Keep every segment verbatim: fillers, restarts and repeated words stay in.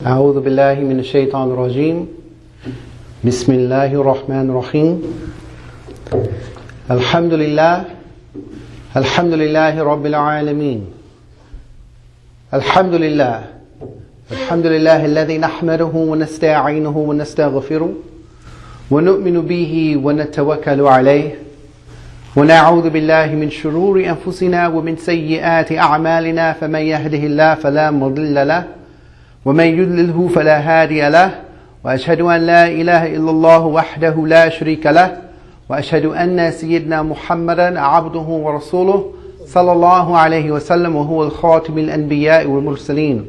أعوذ بالله من الشيطان الرجيم بسم الله الرحمن الرحيم الحمد لله الحمد لله رب العالمين الحمد لله الحمد لله الذي نحمده ونستعينه ونستغفره ونؤمن به ونتوكل عليه ونعوذ بالله من شرور أنفسنا ومن سيئات أعمالنا فمن يهده الله فلا مضل له ومن يضلله فلا هادي له وأشهد أن لا إله إلا الله وحده لا شريك له وأشهد أن سيدنا محمدا عبده ورسوله صلى الله عليه وسلم وهو الخاتم الأنبياء والمرسلين.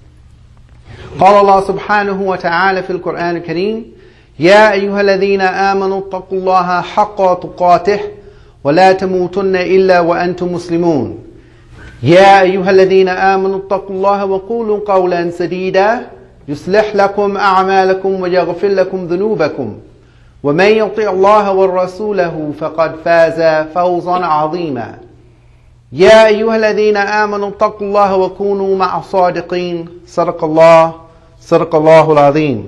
قال الله سبحانه وتعالى في القرآن الكريم: يا أيها الذين آمنوا اتقوا الله حق تقاته ولا تموتن إلا وأنتم مسلمون. يا أيها الذين آمنوا اتقوا الله وقولوا قولا سديدا يصلح لكم أعمالكم ويغفر لكم ذنوبكم ومن يطع الله ورسوله فقد فاز فوزا عظيما. يا أيها الذين آمنوا اتقوا الله وكونوا مع الصادقين. صدق الله صدق الله العظيم.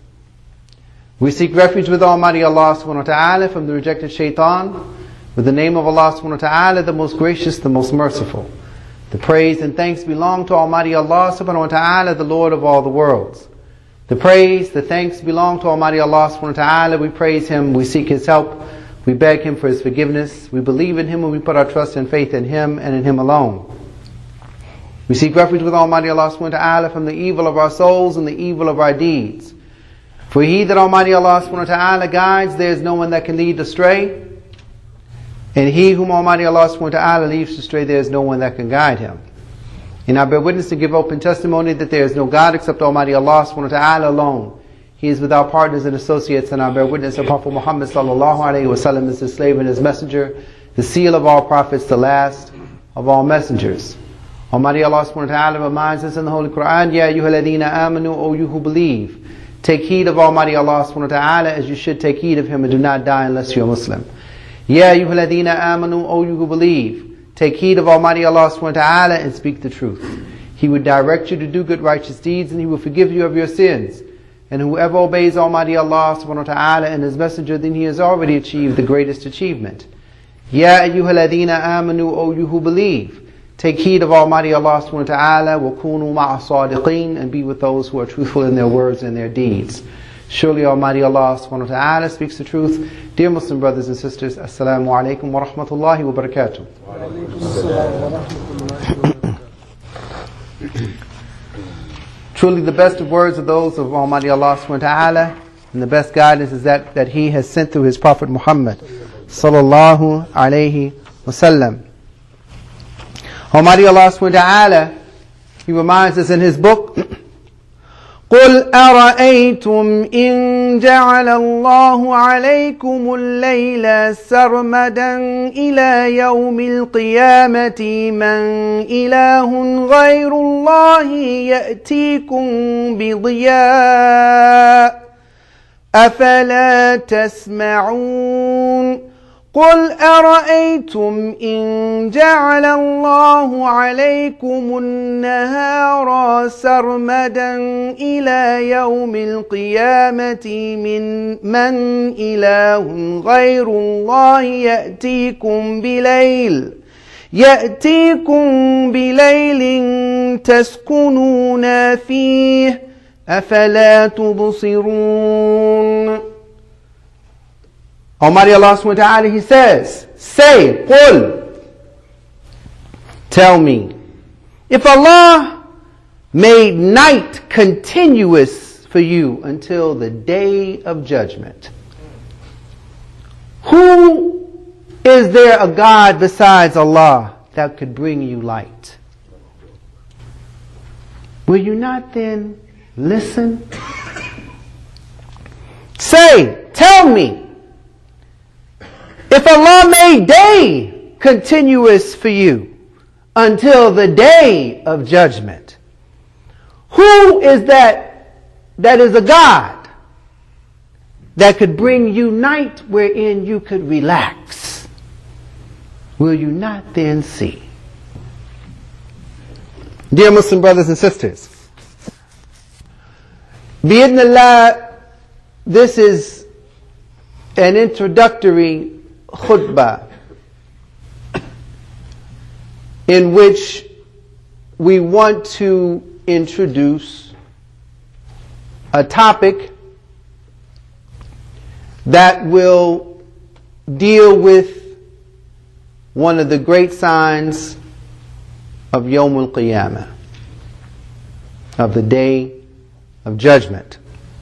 We seek refuge with Almighty Allah subhanahu wa ta'ala from the rejected shaitan, with the name of Allah subhanahu wa ta'ala, the most gracious, the most merciful. The praise and thanks belong to Almighty Allah subhanahu wa ta'ala, the Lord of all the worlds. The praise, the thanks belong to Almighty Allah subhanahu wa ta'ala. We praise Him, we seek His help, we beg Him for His forgiveness, we believe in Him and we put our trust and faith in Him and in Him alone. We seek refuge with Almighty Allah subhanahu wa ta'ala from the evil of our souls and the evil of our deeds. For He that Almighty Allah subhanahu wa ta'ala guides, there is no one that can lead astray. And he whom Almighty Allah subhanahu wa ta'ala leaves astray, there is no one that can guide him. And I bear witness to give open testimony that there is no God except Almighty Allah subhanahu wa ta'ala alone. He is without partners and associates, and I bear witness that Prophet Muhammad sallallahu alayhi wa sallam is His slave and His messenger, the seal of all prophets, the last of all messengers. Almighty Allah subhanahu wa ta'ala reminds us in the Holy Quran: Ya ayyuha alladhina amanu, O you who believe, take heed of Almighty Allah subhanahu wa ta'ala as you should take heed of Him, and do not die unless you are Muslim. Ya ayyuha alladhina amanu, O you who believe, take heed of Almighty Allah subhanahu wa ta'ala and speak the truth. He will direct you to do good righteous deeds, and He will forgive you of your sins. And whoever obeys Almighty Allah subhanahu wa ta'ala and His messenger, then he has already achieved the greatest achievement. Ya ayyuha alladhina amanu, O you who believe, take heed of Almighty Allah subhanahu wa ta'ala wa kunu ma'a sadiqeen, and be with those who are truthful in their words and their deeds. Surely Almighty Allah subhanahu wa ta'ala speaks the truth. Dear Muslim brothers and sisters, Assalamu alaikum wa rahmatullahi wa barakatuh. Truly the best of words are those of Almighty Allah subhanahu wa ta'ala, and the best guidance is that that He has sent through His Prophet Muhammad sallallahu alayhi wa sallam. Almighty Allah subhanahu wa ta'ala, He reminds us in His book, قُلْ أَرَأَيْتُمْ إِنْ جَعَلَ اللَّهُ عَلَيْكُمُ اللَّيْلَ سَرْمَدًا إِلَى يَوْمِ الْقِيَامَةِ مَنْ إِلَهٌ غَيْرُ اللَّهِ يَأْتِيكُمْ بِضِيَاءٍ أَفَلَا تَسْمَعُونَ قُلْ أَرَأَيْتُمْ إِنْ جَعَلَ اللَّهُ عَلَيْكُمُ النَّهَارَ سَرْمَدًا إِلَى يَوْمِ الْقِيَامَةِ مِنْ مَنْ إِلَهٌ غَيْرُ اللَّهِ يَأْتِيكُمْ بِلَيْلٍ يَأْتِيكُمْ بِلَيْلٍ تَسْكُنُونَ فِيهِ أَفَلَا تُبْصِرُونَ. Almighty Allah subhanahu wa ta'ala, He says, say, قُلْ, tell me, if Allah made night continuous for you until the day of judgment, who is there a God besides Allah that could bring you light? Will you not then listen? Say, tell me, if Allah made day continuous for you until the day of judgment, who is that that is a God that could bring you night wherein you could relax? Will you not then see? Dear Muslim brothers and sisters, Bi-idhnillah, this is an introductory khutbah in which we want to introduce a topic that will deal with one of the great signs of Yawm al-Qiyamah, of the Day of Judgment.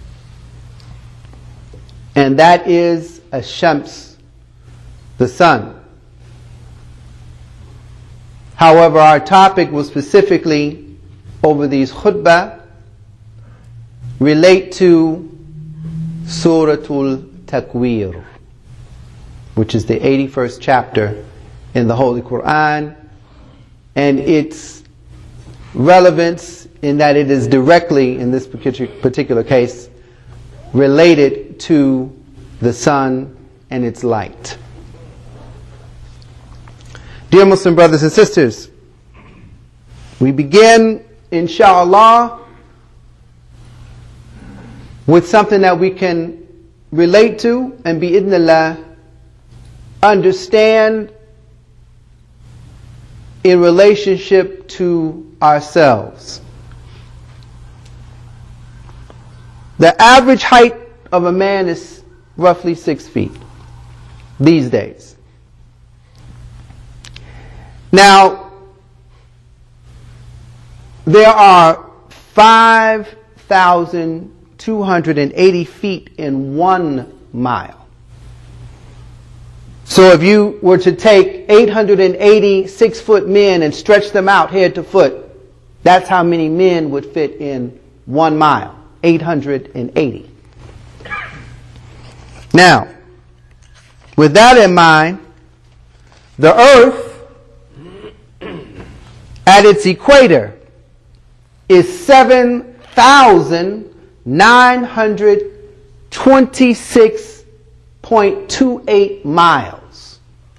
And that is Ash-Shams, the sun. However, our topic will specifically, over these khutbah, relate to Suratul Takwir, which is the eighty-first chapter in the Holy Quran, and its relevance in that it is directly, in this particular case, related to the sun and its light. Dear Muslim brothers and sisters, we begin, inshallah, with something that we can relate to and bi-idhnillah understand in relationship to ourselves. The average height of a man is roughly six feet these days. Now, there are five thousand two hundred eighty feet in one mile. So if you were to take eight hundred eighty six-foot men and stretch them out head to foot, that's how many men would fit in one mile, eight hundred eighty. Now, with that in mind, the earth at its equator is seven thousand nine hundred twenty-six point two eight miles.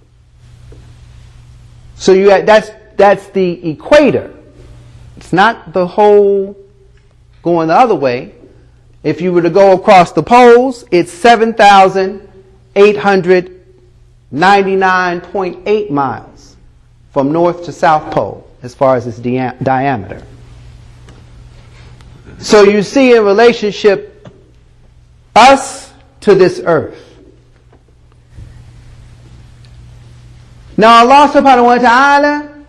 So you have, that's that's the equator. It's not the whole going the other way. If you were to go across the poles, it's seven thousand eight hundred ninety-nine point eight miles from north to south pole as far as its dia- diameter. So you see in relationship us to this earth. Now Allah subhanahu wa ta'ala,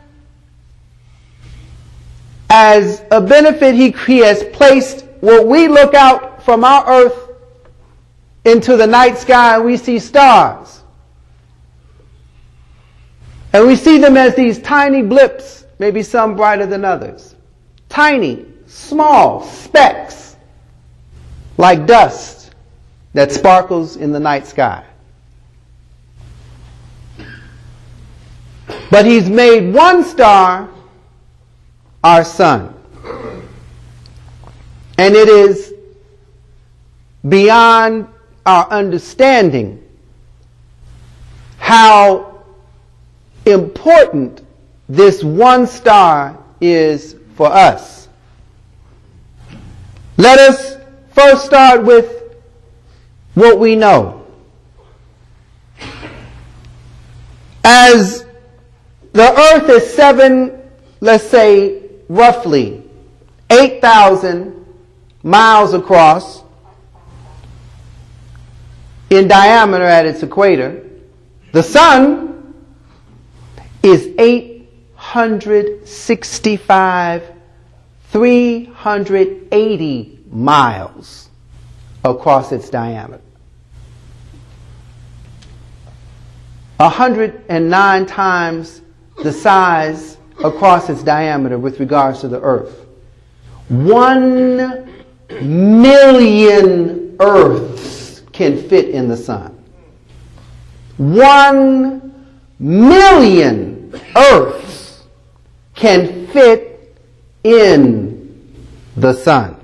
as a benefit, he, he has placed what we look out from our earth into the night sky and we see stars. And we see them as these tiny blips, maybe some brighter than others. Tiny, small specks, like dust that sparkles in the night sky. But he's made one star our sun. And it is beyond our understanding how important this one star is for us. Let us first start with what we know. As the earth is seven, let's say roughly eight thousand miles across in diameter at its equator, the sun is eight hundred sixty-five, three hundred eighty miles across its diameter. one hundred nine times the size across its diameter with regards to the earth. One million earths can fit in the sun. One million earths can fit in the sun.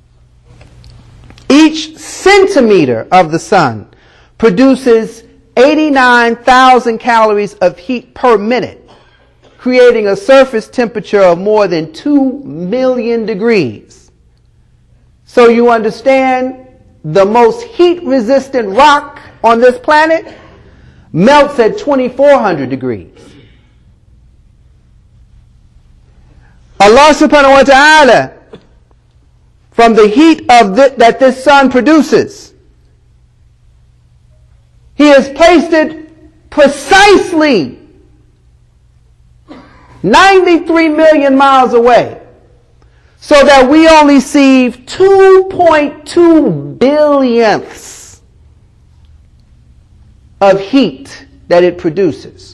Each centimeter of the sun produces eighty-nine thousand calories of heat per minute, creating a surface temperature of more than two million degrees. So you understand, the most heat-resistant rock on this planet melts at twenty-four hundred degrees. Allah subhanahu wa ta'ala, from the heat of the, that this sun produces, He has placed it precisely ninety-three million miles away, so that we only see two point two billionths of heat that it produces.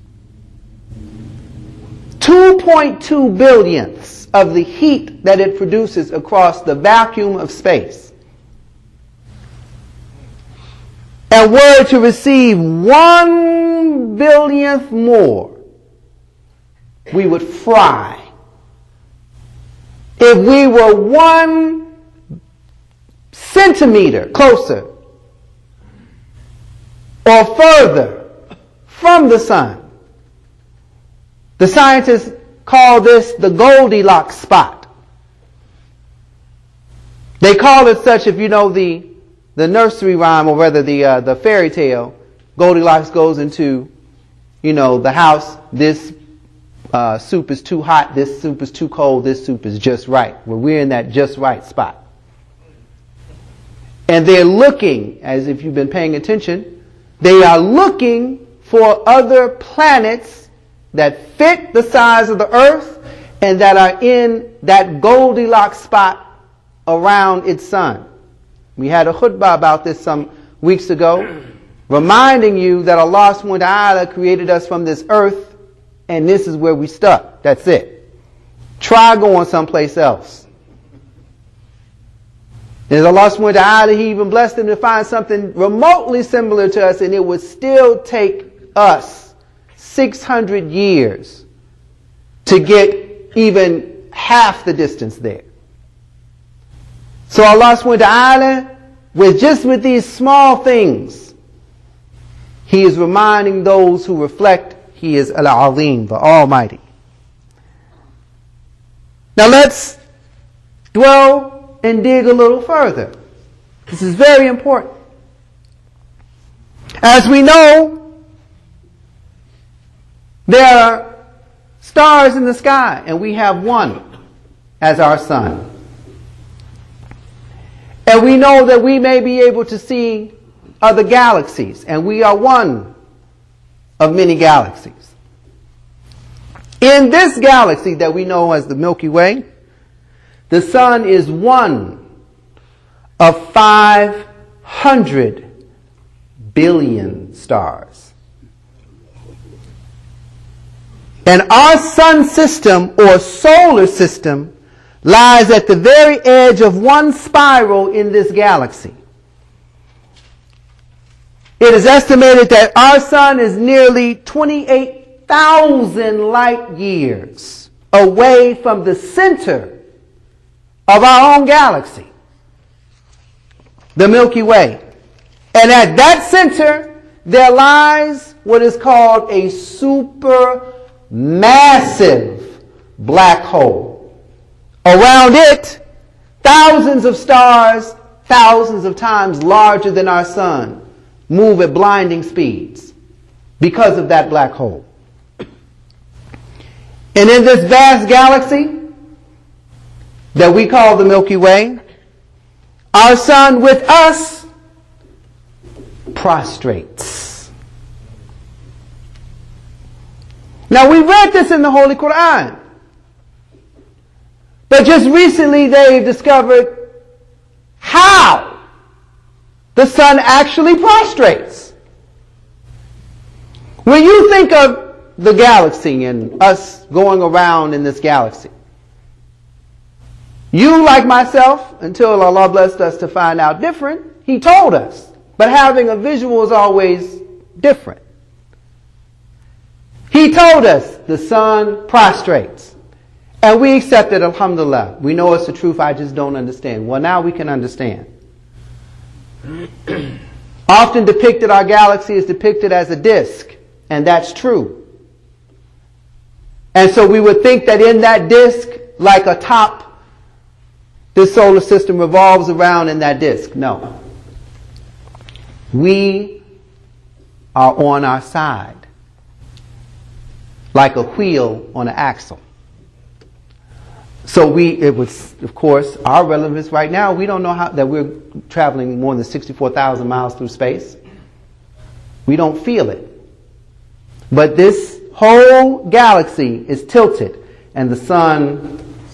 two point two billionths of the heat that it produces across the vacuum of space. And were to receive one billionth more, we would fry. If we were one centimeter closer or further from the sun, the scientists call this the Goldilocks spot. They call it such, if you know the the nursery rhyme, or rather the uh, the fairy tale. Goldilocks goes into, you know, the house. This uh, soup is too hot. This soup is too cold. This soup is just right. Well, we're in that just right spot. And they're looking, as if you've been paying attention, they are looking for other planets that fit the size of the earth and that are in that Goldilocks spot around its sun. We had a khutbah about this some weeks ago, reminding you that Allah subhanahu wa ta'ala created us from this earth, and this is where we stuck. That's it. Try going someplace else. And Allah subhanahu wa ta'ala, He even blessed them to find something remotely similar to us, and it would still take us six hundred years to get even half the distance there. So Allah subhanahu wa ta'ala, with just with these small things, He is reminding those who reflect He is Al-Azim, the Almighty. Now let's dwell and dig a little further. This is very important. As we know, there are stars in the sky, and we have one as our sun. And we know that we may be able to see other galaxies, and we are one of many galaxies. In this galaxy that we know as the Milky Way, the sun is one of five hundred billion stars. And our sun system or solar system lies at the very edge of one spiral in this galaxy. It is estimated that our sun is nearly twenty-eight thousand light years away from the center of our own galaxy, the Milky Way. And at that center, there lies what is called a supermassive black hole. Around it, thousands of stars, thousands of times larger than our sun, move at blinding speeds because of that black hole. And in this vast galaxy that we call the Milky Way, our sun with us prostrates. Now we read this in the Holy Quran. But just recently they've discovered how the sun actually prostrates. When you think of the galaxy and us going around in this galaxy, you, like myself, until Allah blessed us to find out different, He told us. But having a visual is always different. He told us the sun prostrates. And we accepted, alhamdulillah. We know it's the truth, I just don't understand. Well, now we can understand. Often depicted, our galaxy is depicted as a disk, and that's true. And so we would think that in that disk, like a top this solar system revolves around in that disk. No. We are on our side, like a wheel on an axle. So we, it was, of course, our relevance right now, we don't know how, that we're traveling more than sixty-four thousand miles through space. We don't feel it. But this whole galaxy is tilted, and the sun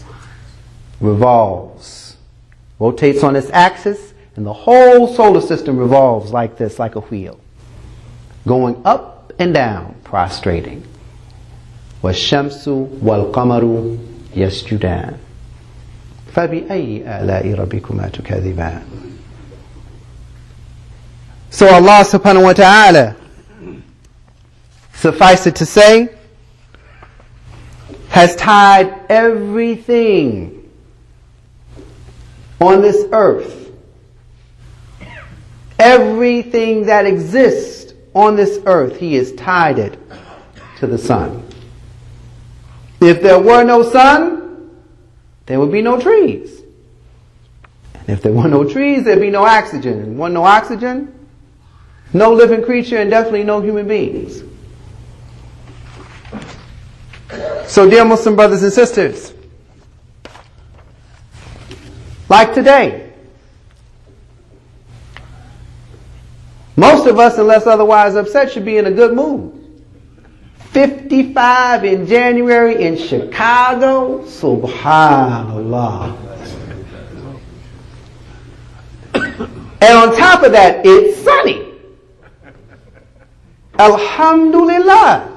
revolves, rotates on its axis, and the whole solar system revolves like this, like a wheel, going up and down, prostrating. وَالشَّمْسُ وَالْقَمَرُ يسجدان فبأي آلاء ربكما تكذبان. So Allah subhanahu wa ta'ala, suffice it to say, has tied everything on this earth, everything that exists on this earth, He has tied it to the sun. If there were no sun, there would be no trees. And if there were no trees, there'd be no oxygen. And one no oxygen, no living creature, and definitely no human beings. So dear Muslim brothers and sisters, like today, most of us, unless otherwise upset, should be in a good mood. fifty-five in January in Chicago. Subhanallah. And on top of that, it's sunny. Alhamdulillah.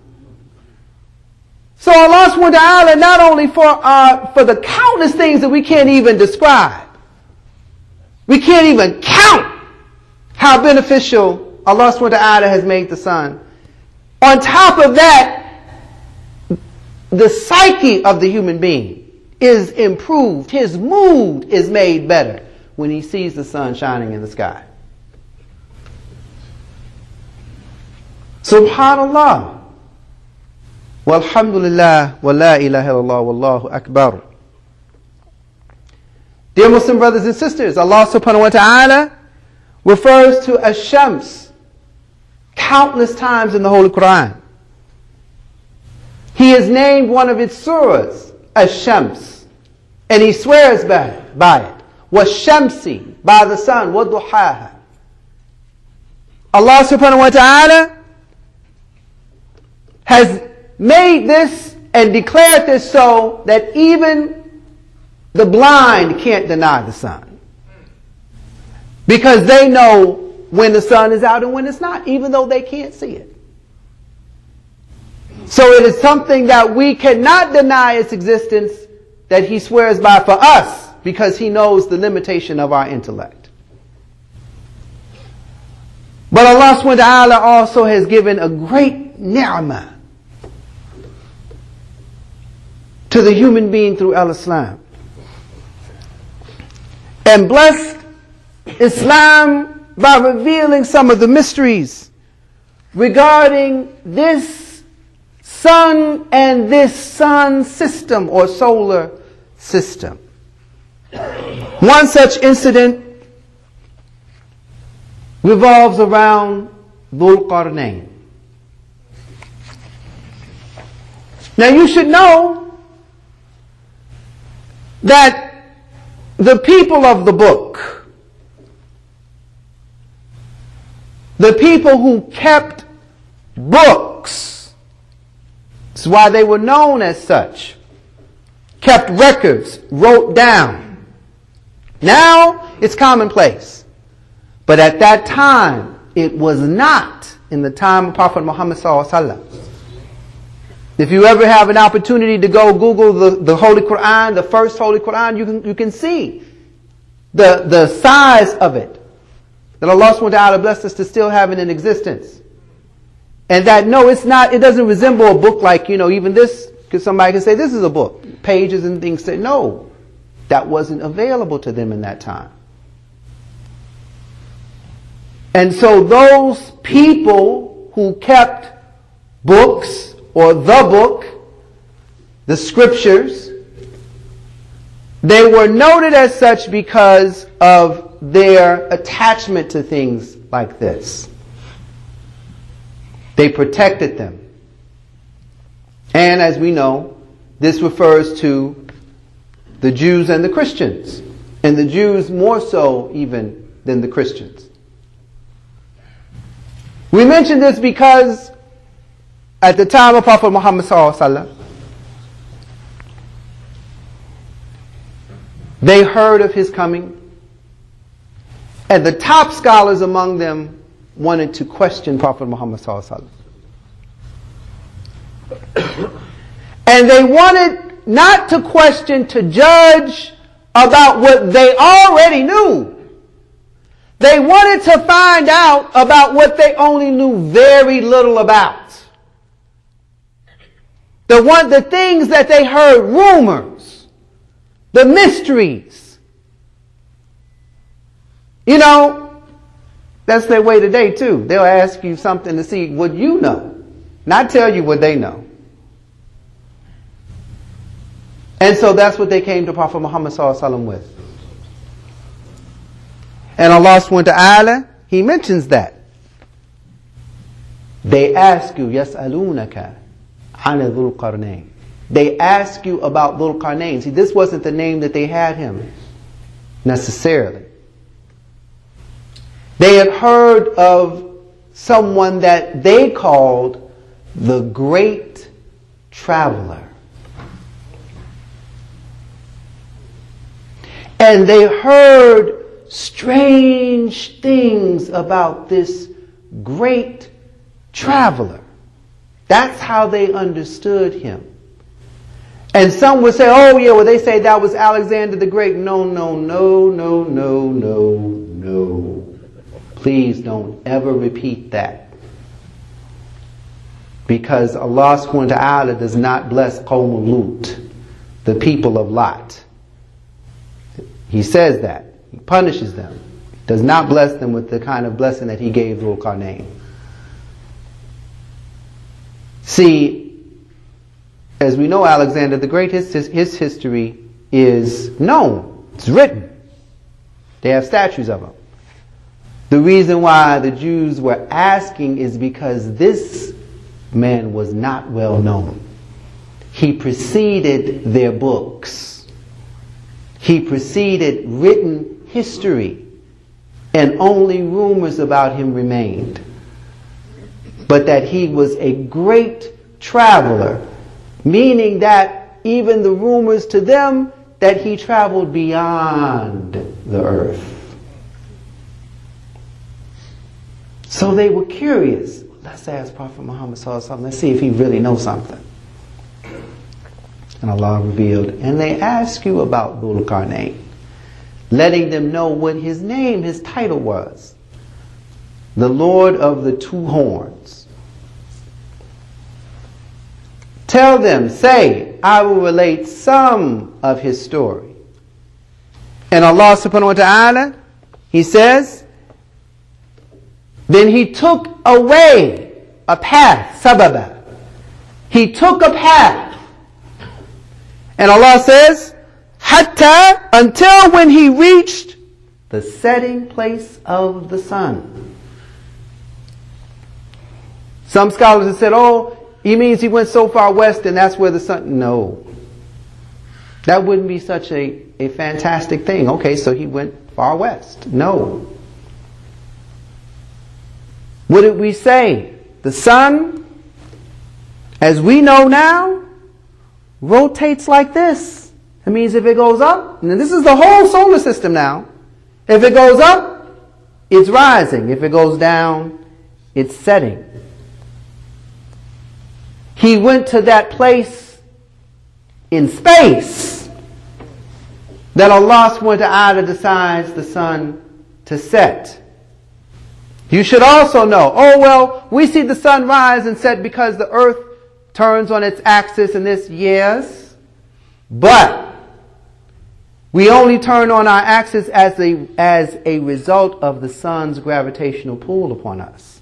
So Allah subhanahu wa ta'ala, not only for uh, for the countless things that we can't even describe, we can't even count how beneficial Allah subhanahu wa ta'ala has made the sun. On top of that, the psyche of the human being is improved. His mood is made better when he sees the sun shining in the sky. Subhanallah. Walhamdulillah, wa la ilaha illallah, wallahu akbar. Dear Muslim brothers and sisters, Allah subhanahu wa ta'ala refers to Ash-Shams countless times in the Holy Quran. He has named one of its surahs Ash-Shams, and He swears by it, by it. Wash-Shamsi, by the sun, Waduhaha. Allah subhanahu wa ta'ala has made this and declared this so that even the blind can't deny the sun, because they know when the sun is out and when it's not, even though they can't see it. So it is something that we cannot deny its existence, that He swears by for us, because He knows the limitation of our intellect. But Allah subhanahu wa ta'ala also has given a great ni'mah to the human being through al-Islam, and blessed Islam by revealing some of the mysteries regarding this sun and this sun system or solar system. One such incident revolves around Dhul Qarnayn. Now you should know that the people of the book, the people who kept books, this is why they were known as such, kept records, wrote down. Now it's commonplace. But at that time, it was not in the time of Prophet Muhammad sallallahu alaihi wasallam. If you ever have an opportunity to go Google the, the Holy Quran, the first Holy Quran, you can, you can see the, the size of it that Allah subhanahu wa ta'ala blessed us to still have it in existence. And that, no, it's not, it doesn't resemble a book like, you know, even this, because somebody can say this is a book, pages and things. Say, no, that wasn't available to them in that time. And so those people who kept books, or the book, the scriptures, They were noted as such because of their attachment to things like this. They protected them. And as we know, this refers to the Jews and the Christians. And the Jews more so even than the Christians. We mention this because at the time of Prophet Muhammad sallallahu alaihi wasallam, they heard of his coming, and the top scholars among them wanted to question Prophet Muhammad sallallahu alaihi wasallam. And they wanted not to question, to judge about what they already knew. They wanted to find out about what they only knew very little about. The one, the things that they heard, rumors, the mysteries. You know, that's their way today too. They'll ask you something to see what you know, not tell you what they know. And so that's what they came to Prophet Muhammad sallallahu alaihi wasallam with. And Allah subhanahu wa ta'ala, He mentions that. They ask you, يَسْأَلُونَكَ عَنَ ذُو الْقَرْنَيْنِ. They ask you about Dhul Qarnayn. See, this wasn't the name that they had him necessarily. They had heard of someone that they called the Great Traveler. And they heard strange things about this great traveler. That's how they understood him. And some would say, oh yeah, well they say that was Alexander the Great. No, no, no, no, no, no, no. Please don't ever repeat that. Because Allah subhanahu wa ta'ala does not bless Qawm Lut, the people of Lot. He says that. He punishes them. He does not bless them with the kind of blessing that He gave Dhul Qarnayn. See, as we know, Alexander the Great, his, his history is known. It's written. They have statues of him. The reason why the Jews were asking is because this man was not well known. He preceded their books. He preceded written history, and only rumors about him remained. But that he was a great traveler, meaning that even the rumors to them that he traveled beyond the earth. So they were curious. Let's ask Prophet Muhammad sallallahu alaihi wasallam. Let's see if he really knows something. And Allah revealed, and they ask you about Dhul Qarnayn, letting them know what his name, his title was. The Lord of the Two Horns. Tell them, say, I will relate some of his story. And Allah subhanahu wa ta'ala, He says, then He took away a path, sababa. He took a path. And Allah says, hatta, until when he reached the setting place of the sun. Some scholars have said, oh, he means he went so far west and that's where the sun... No. That wouldn't be such a, a fantastic thing. Okay, so he went far west. No. What did we say? The sun, as we know now, rotates like this. It means if it goes up, and this is the whole solar system now. If it goes up, it's rising. If it goes down, it's setting. He went to that place in space that Allah subhanahu wa ta'ala decides the sun to set. You should also know, oh well, we see the sun rise and set because the earth turns on its axis and this, yes. But we only turn on our axis as a, as a result of the sun's gravitational pull upon us.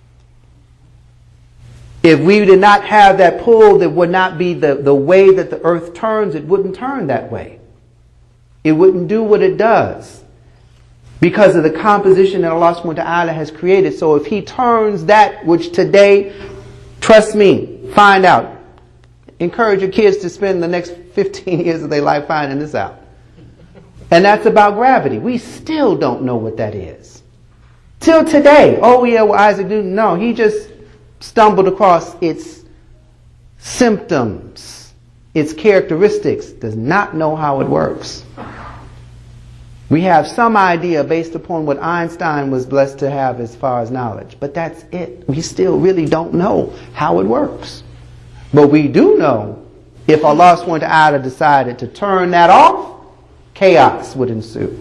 If we did not have that pull, that would not be the, the way that the earth turns, it wouldn't turn that way. it wouldn't do what it does because of the composition that Allah subhanahu wa ta'ala has created. So if He turns that which today, trust me, find out. Encourage your kids to spend the next fifteen years of their life finding this out. And that's about gravity. We still don't know what that is. Till today. Oh yeah, well Isaac Newton, no, he just stumbled across its symptoms, its characteristics, does not know how it works. We have some idea based upon what Einstein was blessed to have as far as knowledge, but that's it. We still really don't know how it works. But we do know if Allah subhanahu wa ta'ala decided to turn that off, chaos would ensue.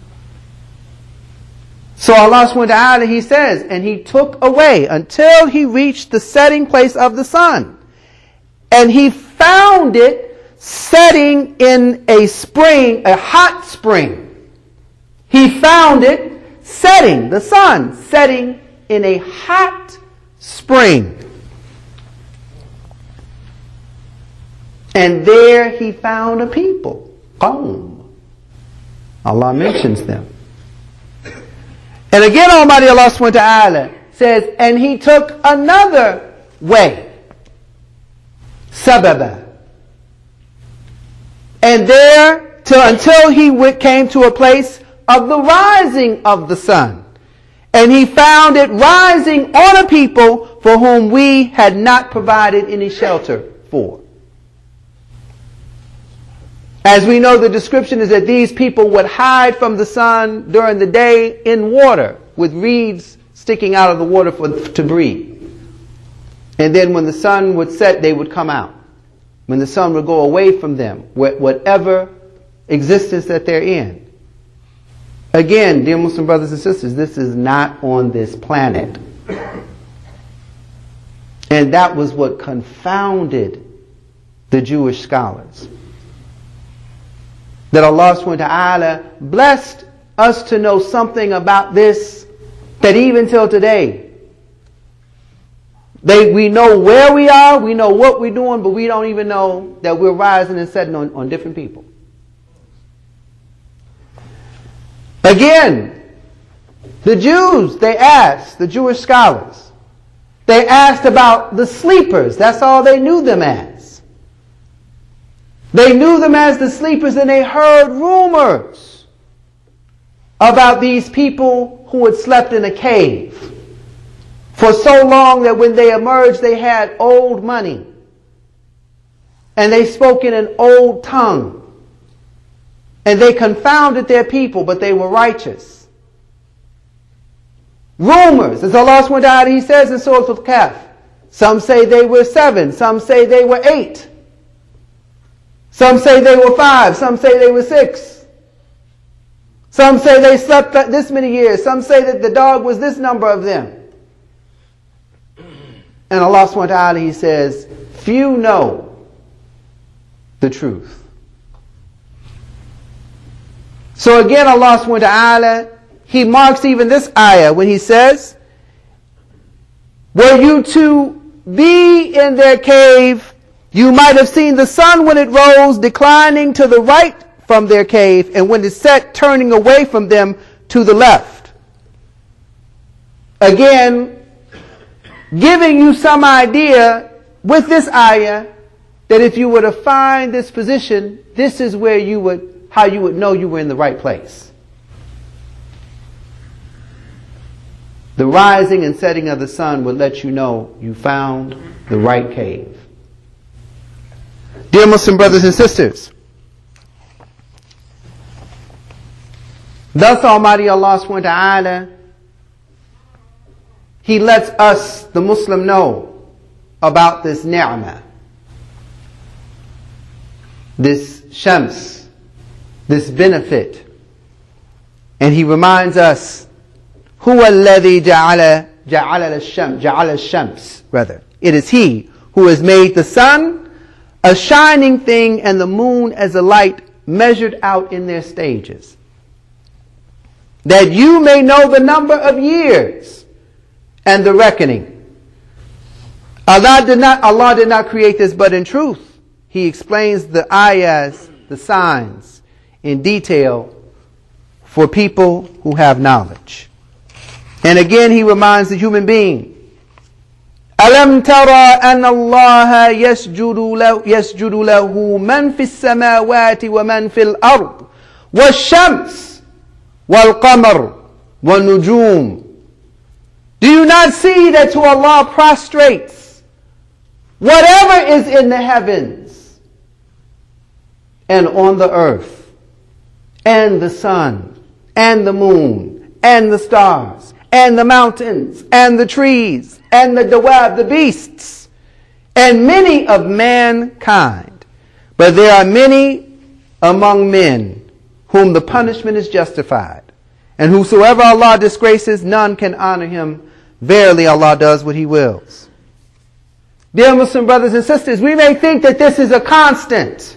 So Allah subhanahu wa ta'ala, He says, and He took away until He reached the setting place of the sun. And He found it setting in a spring, a hot spring. He found it setting, the sun setting in a hot spring. And there He found a people, Qawm. Allah mentions them. And again Almighty Allah subhanahu wa ta'ala says, and He took another way, sababa. And there, till, until He went, came to a place of the rising of the sun. And He found it rising on a people for whom we had not provided any shelter for. As we know, the description is that these people would hide from the sun during the day in water with reeds sticking out of the water for, to breathe. And then when the sun would set, they would come out. When the sun would go away from them, whatever existence that they're in. Again, dear Muslim brothers and sisters, this is not on this planet. And that was what confounded the Jewish scholars. That Allah subhanahu wa ta'ala blessed us to know something about this, that even till today, they, we know where we are, we know what we're doing, but we don't even know that we're rising and setting on, on different people. Again, the Jews, they asked, the Jewish scholars, they asked about the sleepers. That's all they knew them as. They knew them as the sleepers, and they heard rumors about these people who had slept in a cave for so long that when they emerged they had old money and they spoke in an old tongue and they confounded their people, but they were righteous. Rumors, as Allah subhanahu wa ta'ala, He says in Surah Al-Kahf, some say they were seven, some say they were eight. Some say they were five. Some say they were six. Some say they slept this many years. Some say that the dog was this number of them. And Allah subhanahu wa ta'ala, He says, few know the truth. So again, Allah subhanahu wa ta'ala, He marks even this ayah when He says, were you to be in their cave, you might have seen the sun when it rose declining to the right from their cave, and when it set turning away from them to the left. Again, giving you some idea with this ayah that if you were to find this position, this is where you would, how you would know you were in the right place. The rising and setting of the sun would let you know you found the right cave. Dear Muslim brothers and sisters, thus Almighty Allah subhanahu wa ta'ala, He lets us, the Muslim, know about this ni'mah, this shams, this benefit. And He reminds us, هُوَ الَّذِي جَعَلَ جَعَلَ الشَّمْسِ جَعَلَ الشَّمْسِ rather. It is He who has made the sun a shining thing and the moon as a light measured out in their stages, that you may know the number of years and the reckoning. Allah did not, Allah did not create this but in truth. He explains the ayahs, the signs, in detail for people who have knowledge. And again, he reminds the human being, أَلَمْ تَرَى أَنَّ اللَّهَ يَسْجُدُ لَهُ, يسجد له مَنْ فِي السَّمَاوَاتِ وَمَنْ فِي الْأَرْضِ وَالشَّمْسِ وَالْقَمَرِ وَالنُّجُومِ. Do you not see that to Allah prostrates whatever is in the heavens and on the earth, and the sun, and the moon, and the stars, and the mountains, and the trees, and the dawab, the beasts, and many of mankind. But there are many among men whom the punishment is justified. And whosoever Allah disgraces, none can honor him. Verily Allah does what He wills. Dear Muslim brothers and sisters, we may think that this is a constant.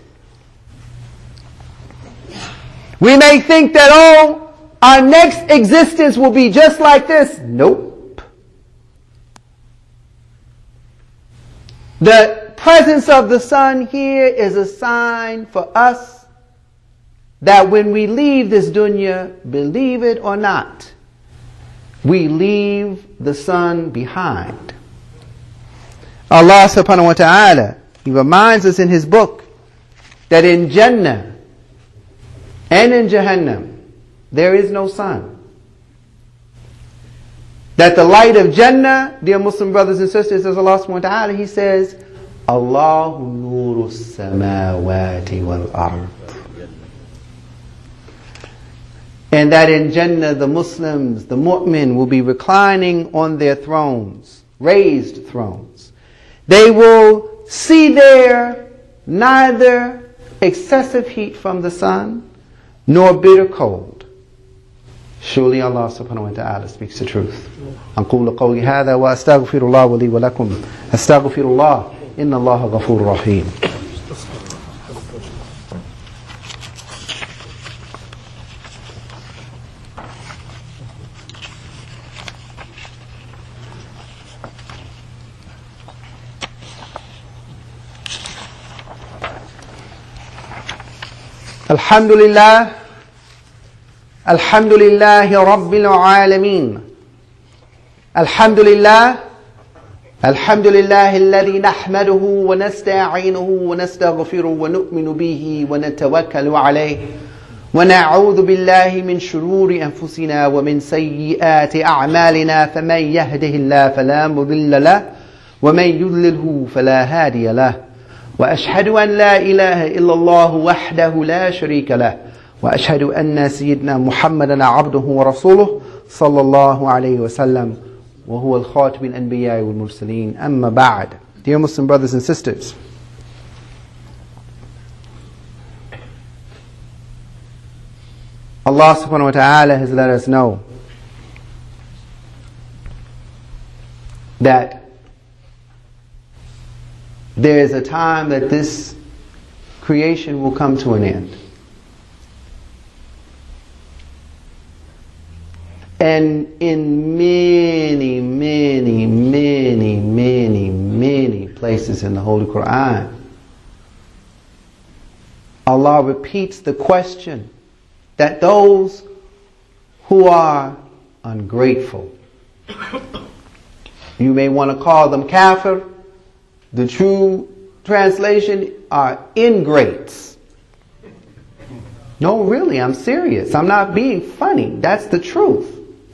We may think that, oh, our next existence will be just like this. Nope. The presence of the sun here is a sign for us that when we leave this dunya, believe it or not, we leave the sun behind. Allah subhanahu wa ta'ala, He reminds us in His book that in Jannah and in Jahannam there is no sun. That the light of Jannah, dear Muslim brothers and sisters, as Allah subhanahu wa ta'ala, He says, Allahu nuru samawati wal ard. And that in Jannah the Muslims, the mu'min, will be reclining on their thrones, raised thrones. They will see there neither excessive heat from the sun, nor bitter cold. Surely Allah subhanahu wa ta'ala speaks the truth. أقول قولي هذا وأستغفر الله لي ولكم أستغفر الله إن الله غفور رحيم. الحمد لله الحمد لله رب العالمين الحمد لله الحمد لله الذي نحمده ونستعينه ونستغفره ونؤمن به ونتوكل عليه ونعوذ بالله من شرور أنفسنا ومن سيئات أعمالنا فمن يهده الله فلا مضل له ومن يضلله فلا هادي له وأشهد أن لا إله إلا الله وحده لا شريك له وأشهد أن سيدنا محمدا عبده ورسوله صلى الله عليه وسلم وهو الخاتم الأنبياء والمرسلين أما بعد. Dear Muslim brothers and sisters, Allah subhanahu wa ta'ala has let us know that there is a time that this creation will come to an end. And in many, many, many, many, many places in the Holy Quran, Allah repeats the question that those who are ungrateful, you may want to call them kafir. The true translation are ingrates. No, really, I'm serious. I'm not being funny. That's the truth.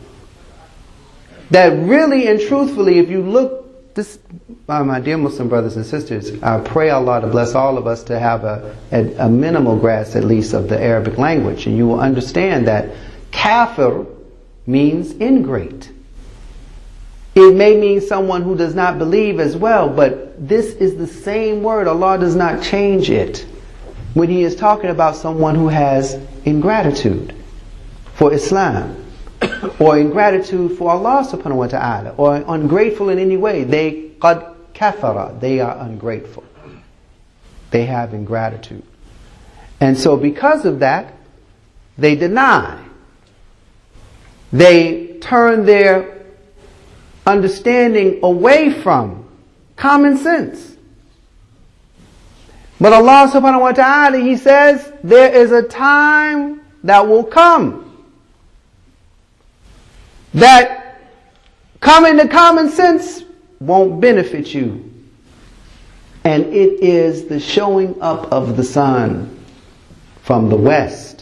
That really and truthfully, if you look, this, uh, my dear Muslim brothers and sisters, I pray Allah to bless all of us to have a, a, a minimal grasp at least of the Arabic language. And you will understand that kafir means ingrate. It may mean someone who does not believe as well, but this is the same word. Allah does not change it when He is talking about someone who has ingratitude for Islam, or ingratitude for Allah subhanahu wa ta'ala, or ungrateful in any way. They qad kafara, they are ungrateful. They have ingratitude. And so because of that, they deny. They turn their understanding away from common sense. But Allah subhanahu wa ta'ala, He says, there is a time that will come that coming to common sense won't benefit you. And it is the showing up of the sun from the west.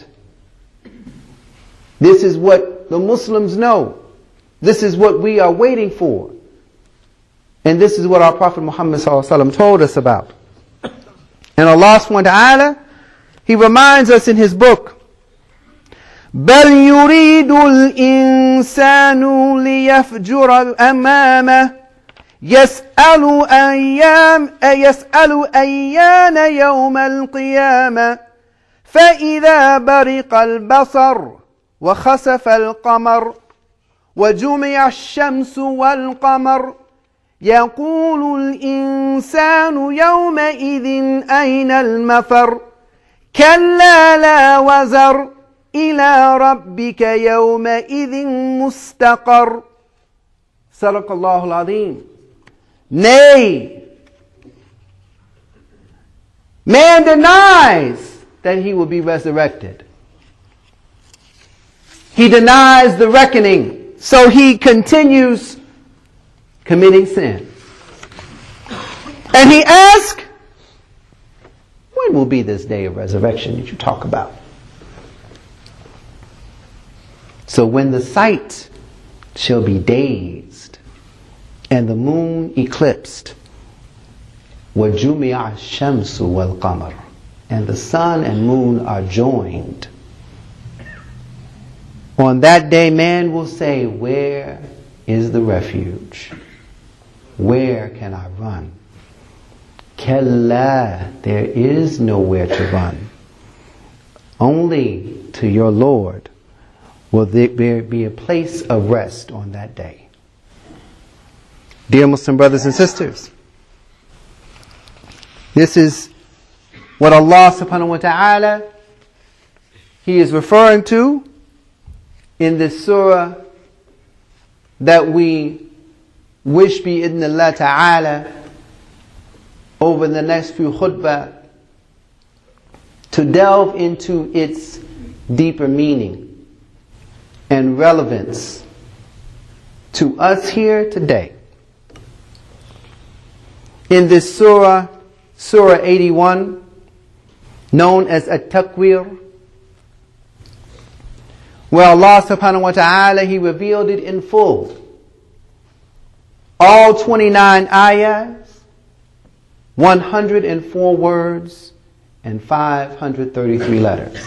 This is what the Muslims know. This is what we are waiting for. And this is what our Prophet Muhammad sallallahu alaihi wasallam told us about. And Allah subhanahu wa ta'ala, He reminds us in His book, بَلْ يُرِيدُ الْإِنسَانُ لِيَفْجُرَ أَمَامَهُ يَسْأَلُ أَيَّامَ يَسْأَلُ أَيَّانَ يَوْمَ الْقِيَامَةِ فَإِذَا بَرِقَ الْبَصَرُ وَخَسَفَ الْقَمَرُ وَجُمِعَ الشَّمْسُ وَالْقَمَرُ يَقُولُ الْإِنسَانُ يَوْمَئِذٍ أَيْنَ الْمَفَرُّ كَلَّا لَا وَزَرَ إِلَى رَبِّكَ يَوْمَئِذٍ مُسْتَقَرٌ. صدق الله العظيم. Nay, man denies that he will be resurrected. He denies the reckoning, so he continues committing sin. And he asks, when will be this day of resurrection that you talk about? So when the sight shall be dazed and the moon eclipsed, وَجُمِعَ الشَّمْسُ وَالْقَمَرُ, and the sun and moon are joined, on that day man will say, where is the refuge? Where can I run? Kalla, there is nowhere to run. Only to your Lord will there be a place of rest on that day. Dear Muslim brothers and sisters, this is what Allah subhanahu wa ta'ala, He is referring to in this surah that we wish bi-idhnillah ta'ala over the next few khutbah to delve into its deeper meaning and relevance to us here today. In this surah, Surah eighty-one, known as At-Takwir, where Allah subhanahu wa ta'ala, He revealed it in full. All twenty-nine ayahs, one hundred four words, and five hundred thirty-three letters.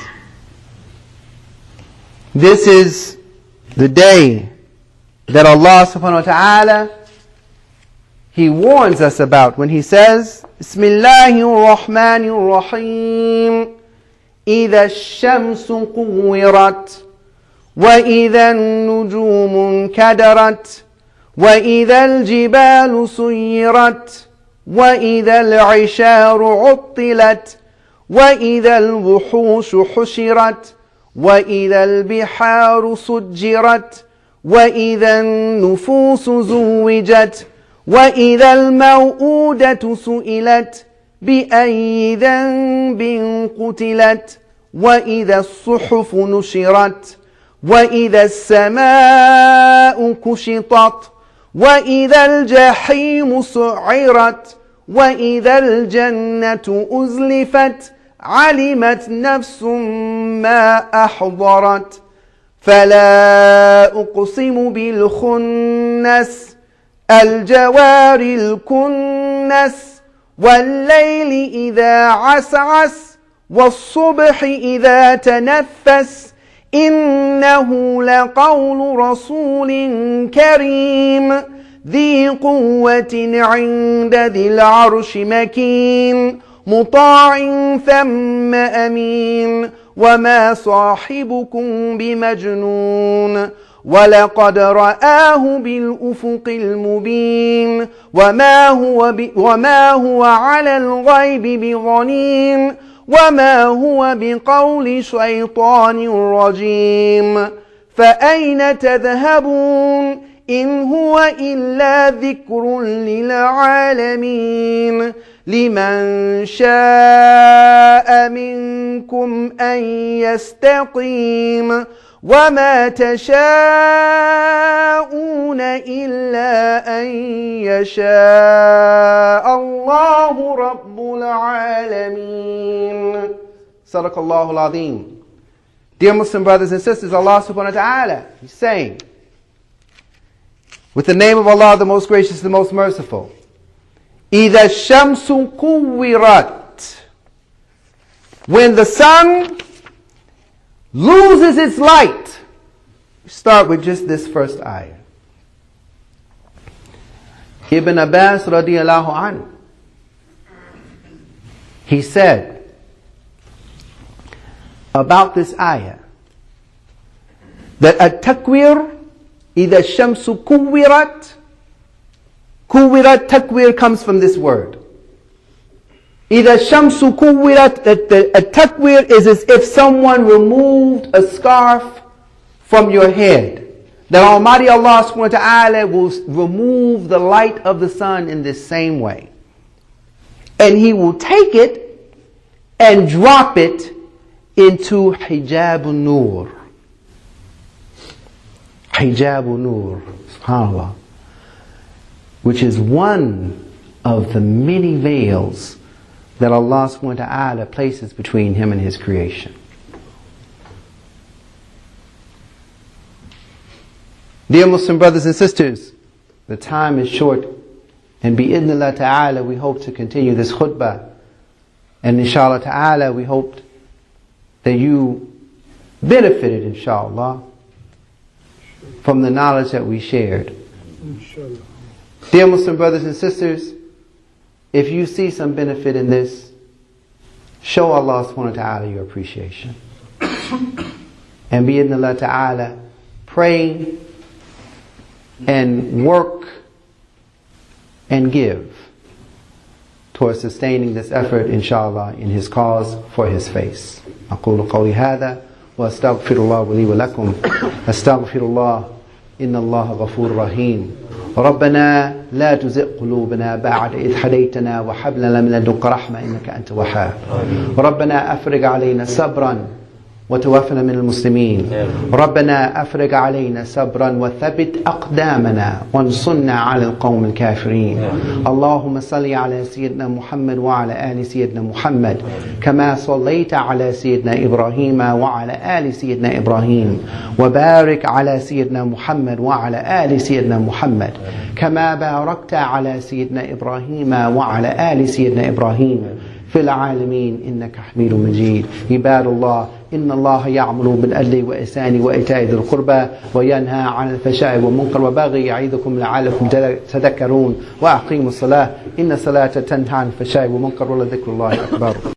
This is the day that Allah subhanahu wa ta'ala, He warns us about when He says, Bismillahir Rahmanir Rahim, إِذَا الشَّمْسُ قُوِّرَتْ وَإِذَا النُّجُومُ انْكَدَرَتْ وَإِذَا الْجِبَالُ سُيِّرَتْ وَإِذَا الْعِشَارُ عُطِّلَتْ وَإِذَا الْوُحُوشُ حُشِرَتْ وَإِذَا الْبِحَارُ سُجِّرَتْ وَإِذَا النُّفُوسُ زُوِّجَتْ وَإِذَا الْمَوْءُودَةُ سُئِلَتْ بِأَيِّ ذَنبٍ قُتِلَتْ وَإِذَا الصُّحُفُ نُشِرَتْ وَإِذَا السَّمَاءُ كُشِطَتْ وَإِذَا الْجَحِيمُ سُعِّرَتْ وَإِذَا الْجَنَّةُ أُزْلِفَتْ عَلِمَتْ نَفْسٌ مَا أَحْضَرَتْ فَلَا أُقْسِمُ بِالْخُنَّسِ الْجَوَارِ الْكُنَّسِ وَاللَّيْلِ إِذَا عَسْعَسَ وَالصُّبْحِ إِذَا تَنَفَّسَ إِنَّهُ لَقَوْلُ رَسُولٍ كَرِيمٍ ذِي قُوَّةٍ عِندَ ذِي الْعَرْشِ مَكِينٍ مُطَاعٍ ثَمَّ أَمِينٍ وَمَا صَاحِبُكُمْ بِمَجْنُونٍ وَلَقَدْ رَآهُ بِالْأُفُقِ الْمُبِينِ وَمَا هُوَ, ب... وما هو عَلَى الْغَيْبِ بِضَنِينٍ وَمَا هُوَ بِقَوْلِ شَيْطَانٍ رَجِيمٍ فَأَيْنَ تَذْهَبُونَ إِنْ هُوَ إِلَّا ذِكْرٌ لِلْعَالَمِينَ لمن شاء منكم أن يستقيم وما تشاءون إلا أن يشاء الله رب العالمين. صدق الله العظيم. Dear Muslim brothers and sisters, Allah subhanahu wa ta'ala is saying, with the name of Allah, the most gracious, the most merciful, إِذَا الشَّمْسُ كُوِّرَتْ, when the sun loses its light. Start with just this first ayah. Ibn Abbas radiallahu anhu, he said about this ayah that at-takwir, إِذَا الشَّمْسُ كُوِّرَتْ, كُوِّرَتْ, takwir comes from this word. إِذَا الشَّمْسُ كُوِّرَتْ, that the at-takwir is as if someone removed a scarf from your head. That Almighty Allah subhanahu wa ta'ala will remove the light of the sun in this same way. And He will take it and drop it into hijabun nur. Hijabun nur, subhanAllah, which is one of the many veils that Allah subhanahu wa ta'ala places between Him and His creation. Dear Muslim brothers and sisters, the time is short, and bi-idhnillah ta'ala we hope to continue this khutbah, and inshallah ta'ala we hope that you benefited inshallah from the knowledge that we shared. Inshallah. Dear Muslim brothers and sisters, if you see some benefit in this, show Allah subhanahu wa ta'ala your appreciation. And bi-idhnillah ta'ala, pray and work and give towards sustaining this effort, inshallah, in His cause for His face. أقول قولي هذا وأستغفر الله لي ولكم. أستغفر الله إن الله غفور رحيم. ربنا لا تزغ قلوبنا بعد إذ هديتنا وهب لنا من لدنك رحمة إنك أنت الوهاب. ربنا أفرغ علينا صبرا وتوفنا من المسلمين. ربنا أفرغ علينا صبرا وثبت أقدامنا وانصرنا على القوم الكافرين. اللهم صل على سيدنا محمد وعلى آل سيدنا محمد كما صليت على سيدنا إبراهيم وعلى آل سيدنا إبراهيم، وبارك على سيدنا محمد وعلى آل سيدنا محمد كما باركت على سيدنا إبراهيم وعلى آل سيدنا إبراهيم في العالمين إنك حميد مجيد. عباد الله، إن الله يأمر بالعدل والإحسان وإيتاء ذي القربى وينهى عن الفحشاء والمنكر والبغي يعظكم لعلكم تذكرون. وأقيموا الصلاة إن الصلاة تنهى عن الفحشاء والمنكر ولذكر الله أكبر.